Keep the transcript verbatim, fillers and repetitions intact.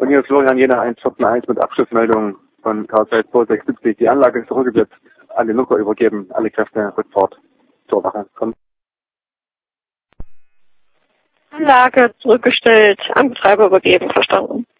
Von hier ist Florian Jena eins vier eins mit Abschlussmeldung von K Z zwei sechs sieben. Die Anlage ist zurückgesetzt, an den Nutzer übergeben, alle Kräfte Rückfahrt zur Wache. Kommt. Anlage zurückgestellt, an Betreiber übergeben, verstanden.